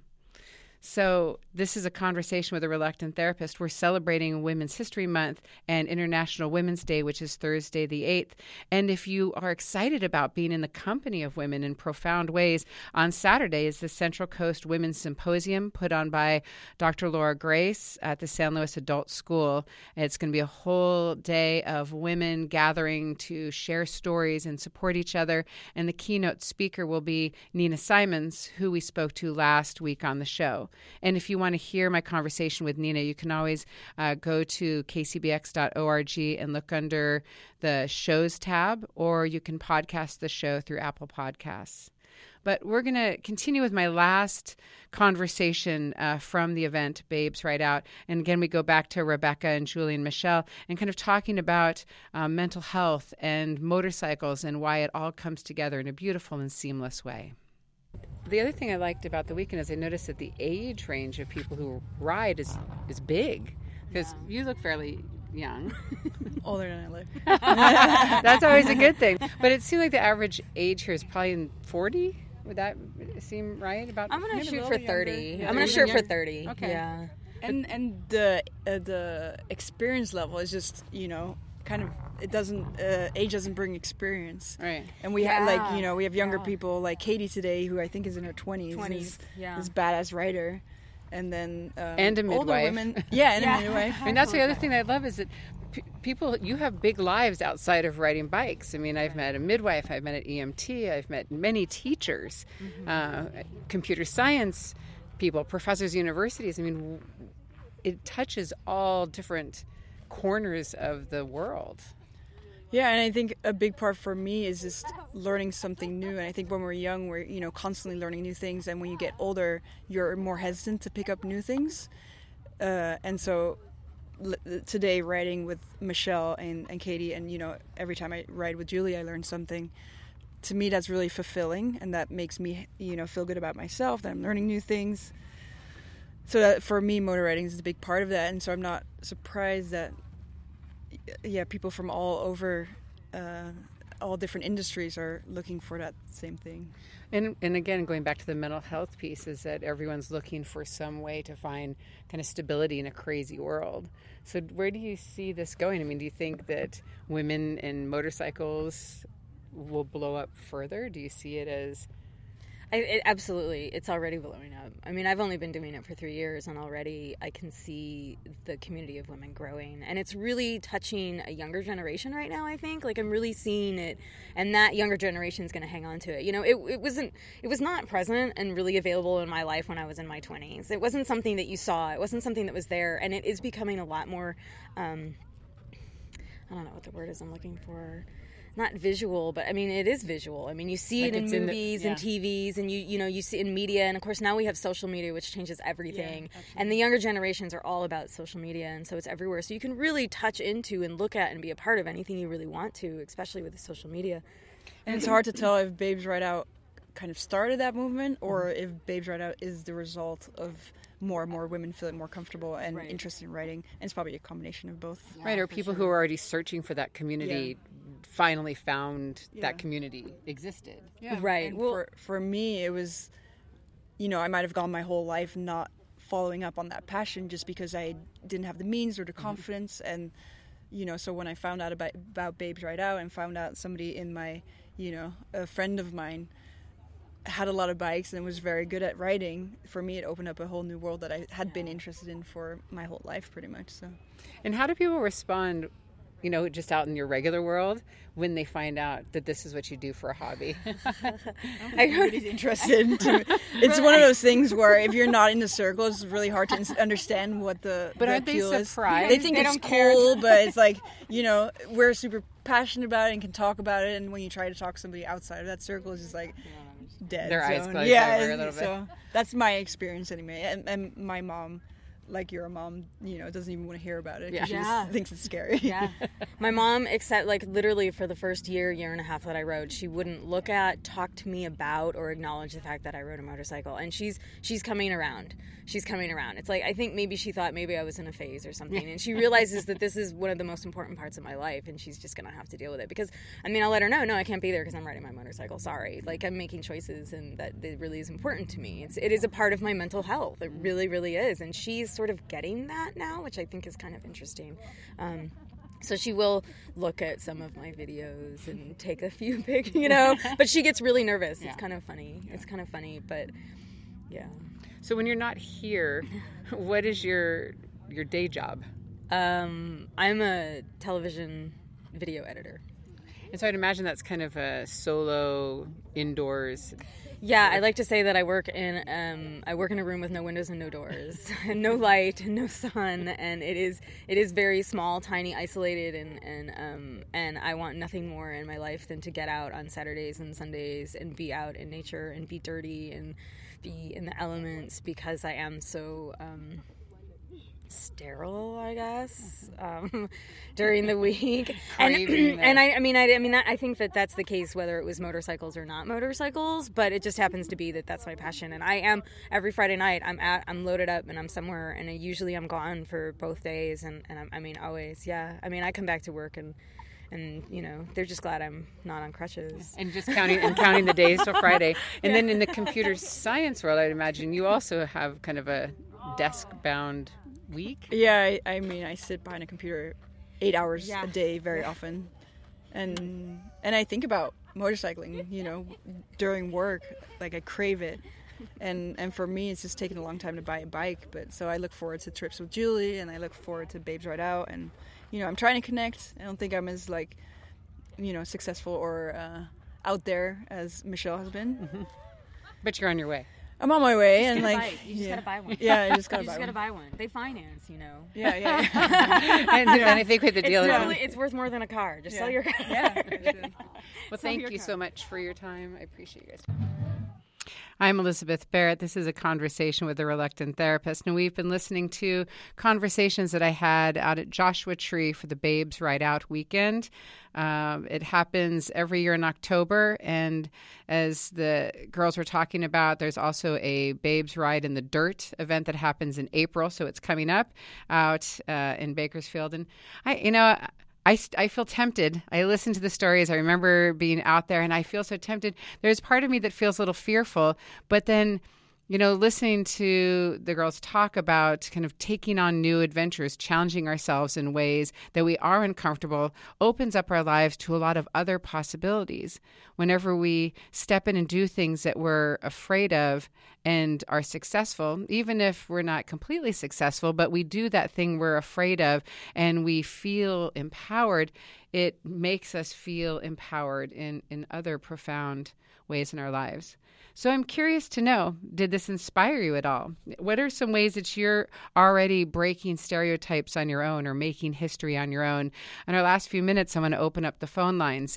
So this is a conversation with a reluctant therapist. We're celebrating Women's History Month and International Women's Day, which is Thursday the 8th. And if you are excited about being in the company of women in profound ways, on Saturday is the Central Coast Women's Symposium put on by Dr. Laura Grace at the San Luis Adult School. It's going to be a whole day of women gathering to share stories and support each other. And the keynote speaker will be Nina Simons, who we spoke to last week on the show. And if you want to hear my conversation with Nina, you can always go to kcbx.org and look under the shows tab, or you can podcast the show through Apple Podcasts. But we're going to continue with my last conversation from the event, Babes Ride Out. And again, we go back to Rebecca and Julie and Michelle and kind of talking about mental health and motorcycles and why it all comes together in a beautiful and seamless way. The other thing I liked about the weekend is I noticed that the age range of people who ride is big, because you look fairly young. Older than I look. That's always a good thing. But it seemed like the average age here is probably in 40. Would that seem right? I'm going to shoot for 30. Yeah, I'm going to shoot for 30. Okay. Yeah. And the experience level is just, kind of, it doesn't, age doesn't bring experience. Right. And we have, we have younger people like Katie today, who I think is in her 20s. Is badass writer. And then and a midwife. Older women, and a midwife. I mean, that's the other thing that I love is that people, you have big lives outside of riding bikes. I mean, I've met a midwife, I've met an EMT, I've met many teachers, computer science people, professors, universities. I mean, it touches all different corners of the world. Yeah, and I think a big part for me is just learning something new. And I think when we're young, we're, constantly learning new things. And when you get older, you're more hesitant to pick up new things. And so today, riding with Michelle and Katie, and, every time I ride with Julie, I learn something. To me, that's really fulfilling. And that makes me, feel good about myself, that I'm learning new things. So that, for me, motor riding is a big part of that. And so I'm not surprised that people from all over, all different industries are looking for that same thing. And again, going back to the mental health piece, is that everyone's looking for some way to find kind of stability in a crazy world. So where do you see this going? I mean, do you think that women in motorcycles will blow up further? Do you see it as... Absolutely. It's already blowing up. I mean, I've only been doing it for 3 years, and already I can see the community of women growing. And it's really touching a younger generation right now, I think. Like, I'm really seeing it, and that younger generation is going to hang on to it. It was not present and really available in my life when I was in my 20s. It wasn't something that you saw. It wasn't something that was there. And it is becoming a lot more, I don't know what the word is I'm looking for. Not visual, but I mean, it is visual. I mean, you see it in movies and TVs, and you see it in media, and of course now we have social media, which changes everything. And the younger generations are all about social media, and so it's everywhere. So you can really touch into and look at and be a part of anything you really want to, especially with the social media. And it's hard to tell if Babes Ride Out kind of started that movement, or if Babes Ride Out is the result of more and more women feeling more comfortable and interested in riding. And it's probably a combination of both. Right, or people who are already searching for that community finally found that community existed. Yeah. Right. And well, for me, it was, I might have gone my whole life not following up on that passion just because I didn't have the means or the confidence. And, so when I found out about Babes Ride Out and found out somebody in my, a friend of mine had a lot of bikes and was very good at riding, for me it opened up a whole new world that I had been interested in for my whole life pretty much. So. And how do people respond, just out in your regular world when they find out that this is what you do for a hobby? Everybody's interested. It's one of those things where if you're not in the circle, it's really hard to understand what the aren't appeal they surprised? They think it's cool, but it's like, we're super passionate about it and can talk about it, and when you try to talk to somebody outside of that circle, it's just like dead. Their eyes zone. closed over a little bit. So that's my experience anyway. And my mom, like your mom, doesn't even want to hear about it because she just thinks it's scary. Yeah. My mom, except literally for the first year and a half that I rode, she wouldn't look at, talk to me about, or acknowledge the fact that I rode a motorcycle. And she's coming around. She's coming around. It's like, I think maybe she thought maybe I was in a phase or something. And she realizes that this is one of the most important parts of my life, and she's just going to have to deal with it. Because, I'll let her know, no, I can't be there because I'm riding my motorcycle. Sorry. Like, I'm making choices, and that it really is important to me. It is a part of my mental health. It really, really is. And she's sort of getting that now, which I think is kind of interesting. So she will look at some of my videos and take a few pictures, but she gets really nervous. It's kind of funny. It's kind of funny, but yeah. So when you're not here, what is your day job? I'm a television video editor. And so I'd imagine that's kind of a solo indoors. Yeah, I like to say that I work in a room with no windows and no doors, and no light and no sun, and it is very small, tiny, isolated, and I want nothing more in my life than to get out on Saturdays and Sundays and be out in nature and be dirty and be in the elements, because I am so sterile, I guess, during the week. And I think that that's the case whether it was motorcycles or not motorcycles, but it just happens to be that that's my passion. And I am, every Friday night, I'm loaded up and I'm somewhere, and usually I'm gone for both days, and always, yeah. I mean, I come back to work and they're just glad I'm not on crutches. And just counting the days till Friday. And then in the computer science world, I'd imagine you also have kind of a desk-bound week. Yeah, I sit behind a computer 8 hours a day very often, and I think about motorcycling, during work. Like, I crave it, and for me it's just taken a long time to buy a bike, but so I look forward to trips with Julie, and I look forward to Babes Ride Out, and I'm trying to connect. I don't think I'm as successful or out there as Michelle has been. Mm-hmm. But you're on your way. I'm on my way, and you just gotta buy one. Yeah, I just gotta buy one. They finance, Yeah. and I think with the deal, it's worth more than a car. Just sell your car. Yeah. Well, thank you so much for your time. I appreciate you guys. I'm Elizabeth Barrett. This is A Conversation with a Reluctant Therapist. And we've been listening to conversations that I had out at Joshua Tree for the Babes Ride Out weekend. It happens every year in October. And as the girls were talking about, there's also a Babes Ride in the Dirt event that happens in April. So it's coming up out in Bakersfield. And I feel tempted. I listen to the stories. I remember being out there, and I feel so tempted. There's part of me that feels a little fearful, but then, listening to the girls talk about kind of taking on new adventures, challenging ourselves in ways that we are uncomfortable, opens up our lives to a lot of other possibilities. Whenever we step in and do things that we're afraid of and are successful, even if we're not completely successful, but we do that thing we're afraid of and we feel empowered, it makes us feel empowered in other profound ways in our lives. So I'm curious to know, did this inspire you at all? What are some ways that you're already breaking stereotypes on your own or making history on your own? In our last few minutes, I'm going to open up the phone lines,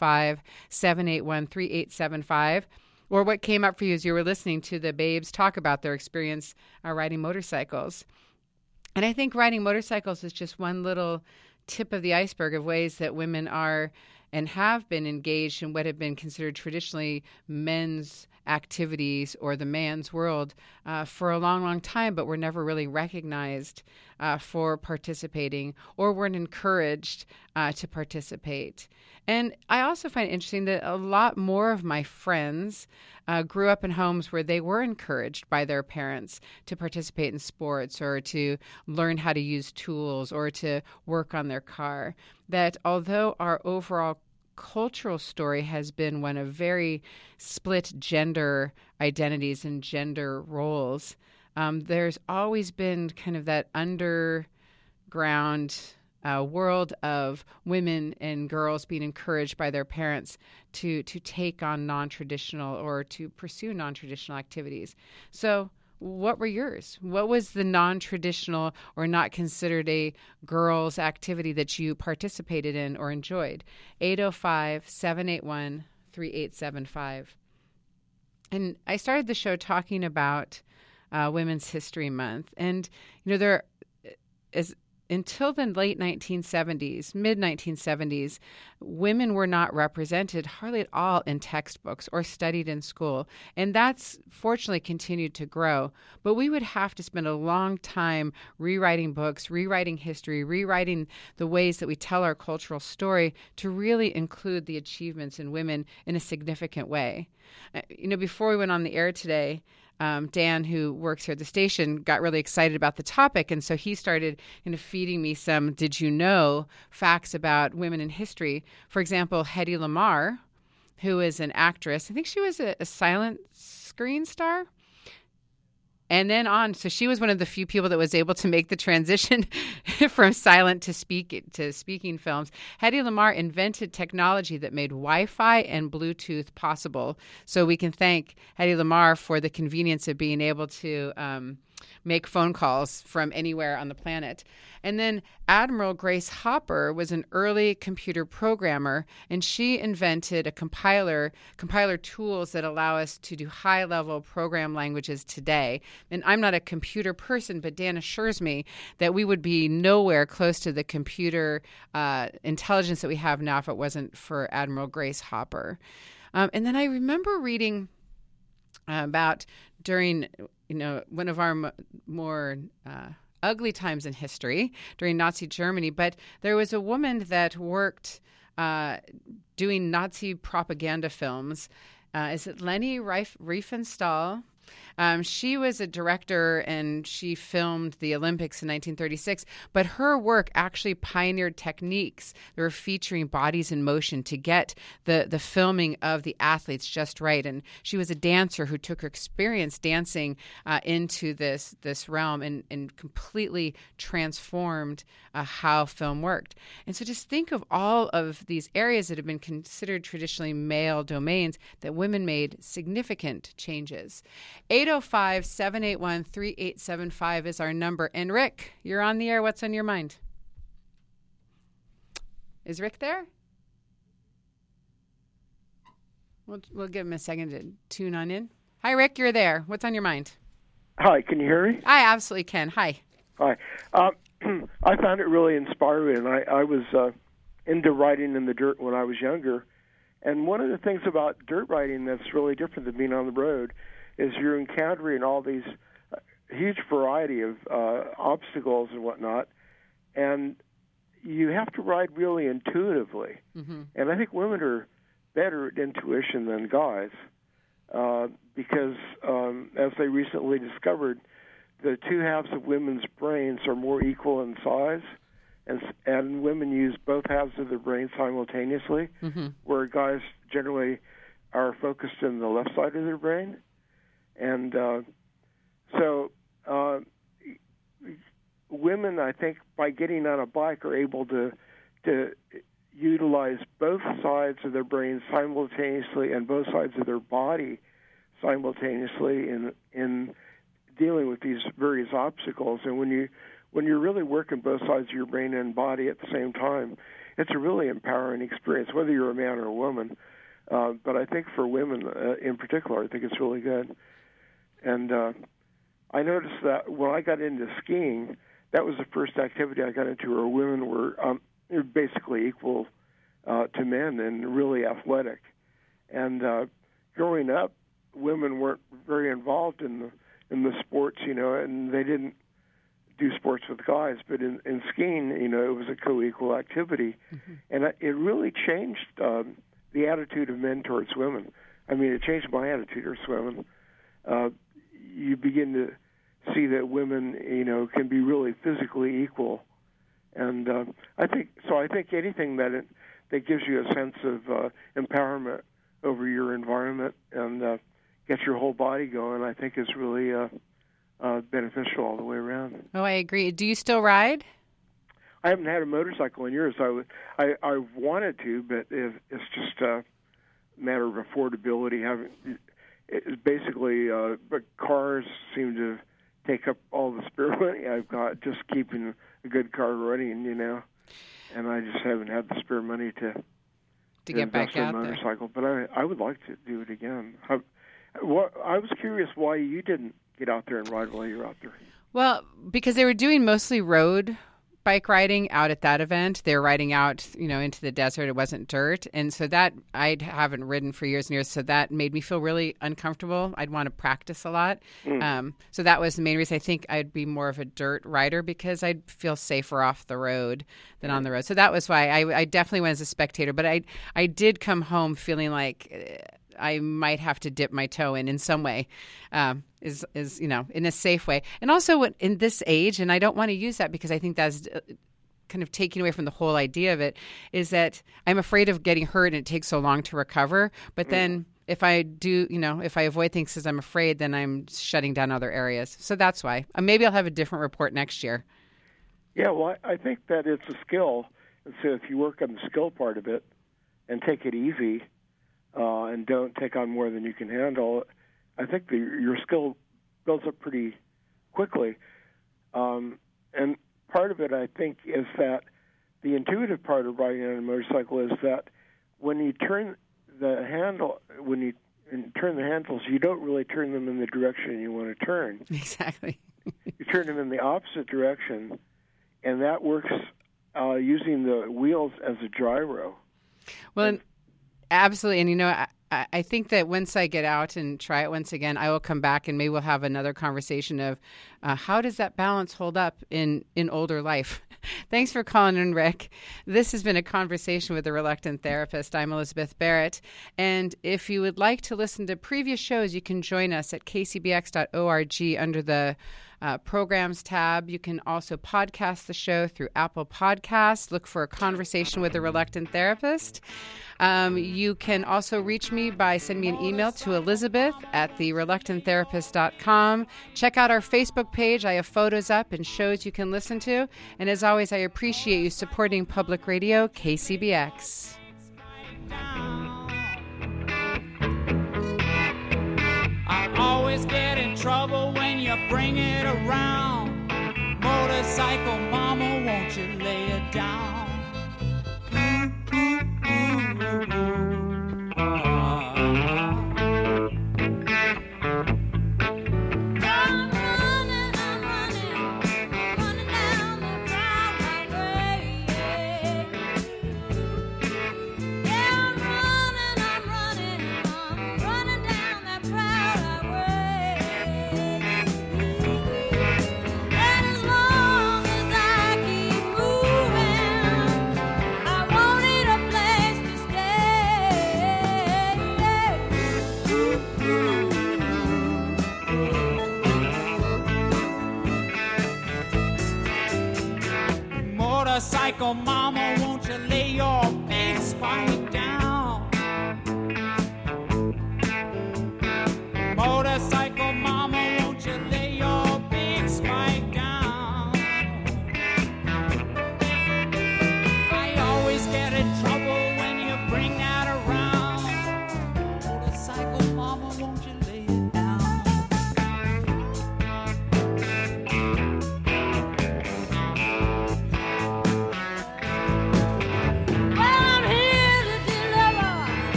805-781-3875. Or what came up for you as you were listening to the babes talk about their experience riding motorcycles. And I think riding motorcycles is just one little tip of the iceberg of ways that women are and have been engaged in what have been considered traditionally men's activities or the man's world for a long, long time, but were never really recognized for participating or weren't encouraged to participate. And I also find it interesting that a lot more of my friends grew up in homes where they were encouraged by their parents to participate in sports or to learn how to use tools or to work on their car. That although our overall cultural story has been one of very split gender identities and gender roles, there's always been kind of that underground world of women and girls being encouraged by their parents to take on non-traditional or to pursue non-traditional activities. So what were yours? What was the non-traditional or not considered a girls' activity that you participated in or enjoyed? 805-781-3875. And I started the show talking about Women's History Month. And, there is... Until the late 1970s, mid-1970s, women were not represented hardly at all in textbooks or studied in school. And that's fortunately continued to grow. But we would have to spend a long time rewriting books, rewriting history, rewriting the ways that we tell our cultural story to really include the achievements in women in a significant way. Before we went on the air today, Dan, who works here at the station, got really excited about the topic. And so he started feeding me some did you know facts about women in history. For example, Hedy Lamarr, who is an actress. I think she was a silent screen star. And then on, so she was one of the few people that was able to make the transition from silent to speaking films. Hedy Lamarr invented technology that made Wi-Fi and Bluetooth possible. So we can thank Hedy Lamarr for the convenience of being able to make phone calls from anywhere on the planet. And then Admiral Grace Hopper was an early computer programmer, and she invented a compiler tools that allow us to do high-level program languages today. And I'm not a computer person, but Dan assures me that we would be nowhere close to the computer intelligence that we have now if it wasn't for Admiral Grace Hopper. And then I remember reading about during one of our more ugly times in history during Nazi Germany, but there was a woman that worked doing Nazi propaganda films. Is it Leni Riefenstahl? She was a director and she filmed the Olympics in 1936, but her work actually pioneered techniques that were featuring bodies in motion to get the filming of the athletes just right. And she was a dancer who took her experience dancing into this realm and completely transformed how film worked. And so just think of all of these areas that have been considered traditionally male domains that women made significant changes. 805-781-3875 is our number. And Rick, you're on the air. What's on your mind? Is Rick there? We'll give him a second to tune on in. Hi, Rick, you're there. What's on your mind? Hi, can you hear me? I absolutely can. Hi. Hi. I found it really inspiring. I was into writing in the dirt when I was younger. And one of the things about dirt writing that's really different than being on the road is you're encountering all these huge variety of obstacles and whatnot, and you have to ride really intuitively. Mm-hmm. And I think women are better at intuition than guys because, as they recently discovered, the two halves of women's brains are more equal in size, and women use both halves of their brain simultaneously, mm-hmm. where guys generally are focused in the left side of their brain. And so women, I think, by getting on a bike are able to utilize both sides of their brain simultaneously and both sides of their body simultaneously in dealing with these various obstacles. And when you're really working both sides of your brain and body at the same time, it's a really empowering experience, whether you're a man or a woman. But I think for women in particular, I think it's really good. And I noticed that when I got into skiing, that was the first activity I got into where women were basically equal to men and really athletic. And growing up, women weren't very involved in the sports, and they didn't do sports with guys. But in skiing, it was a co-equal activity. Mm-hmm. And it really changed the attitude of men towards women. I mean, it changed my attitude towards women. You begin to see that women, can be really physically equal, and I think anything that gives you a sense of empowerment over your environment and gets your whole body going, I think is really beneficial all the way around. Oh, I agree. Do you still ride? I haven't had a motorcycle in years. I wanted to, but it's just a matter of affordability. It's basically, but cars seem to take up all the spare money I've got just keeping a good car running, and I just haven't had the spare money to get back out there. Motorcycle. But I would like to do it again. I was curious why you didn't get out there and ride while you were out there. Well, because they were doing mostly road bike riding out at that event. They were riding out, into the desert. It wasn't dirt. And so that I haven't ridden for years and years. So that made me feel really uncomfortable. I'd want to practice a lot. So that was the main reason. I think I'd be more of a dirt rider because I'd feel safer off the road than on the road. So that was why I definitely went as a spectator. But I did come home feeling like I might have to dip my toe in some way, is in a safe way. And also in this age, and I don't want to use that because I think that's kind of taking away from the whole idea of it, is that I'm afraid of getting hurt and it takes so long to recover. But then if I do, if I avoid things because I'm afraid, then I'm shutting down other areas. So that's why. Maybe I'll have a different report next year. Yeah, well, I think that it's a skill. And so if you work on the skill part of it and take it easy and don't take on more than you can handle, I think your skill builds up pretty quickly. And part of it, I think, is that the intuitive part of riding on a motorcycle is that when you turn the handles, you don't really turn them in the direction you want to turn. Exactly. You turn them in the opposite direction, and that works using the wheels as a gyro. Well, absolutely. And, I think that once I get out and try it once again, I will come back and maybe we'll have another conversation of how does that balance hold up in older life. Thanks for calling in, Rick. This has been a conversation with a reluctant therapist. I'm Elizabeth Barrett. And if you would like to listen to previous shows, you can join us at kcbx.org under the programs tab. You can also podcast the show through Apple Podcasts. Look for a conversation with a reluctant therapist. You can also reach me by sending me an email to elizabeth@thereluctanttherapist.com. Check out our Facebook page. I have photos up and shows you can listen to. And as always, I appreciate you supporting Public Radio KCBX. I always get in trouble when you bring it around. Motorcycle mama, won't you lay it down? Motorcycle mama, won't you lay your big spike down?